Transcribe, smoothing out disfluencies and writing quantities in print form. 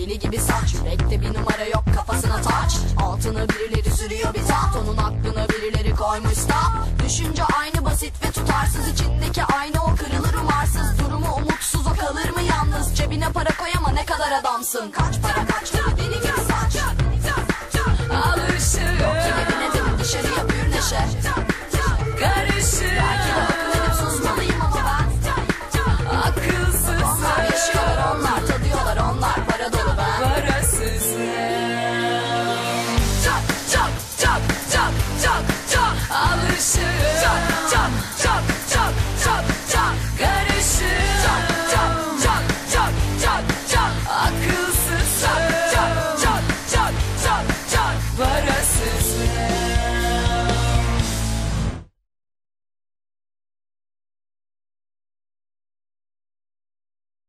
deli gibi saç. Yürekte bir numara yok, kafasına taç. Altına birileri sürüyor bir taht, onun aklına birileri koymuş stop. Düşünce aynı basit ve tutarsız, içindeki aynı o kırılır umarsız. Durumu umutsuz, o kalır mı yalnız? Cebine para koy ama ne kadar adamsın. Kaç para kaç deli deli gibi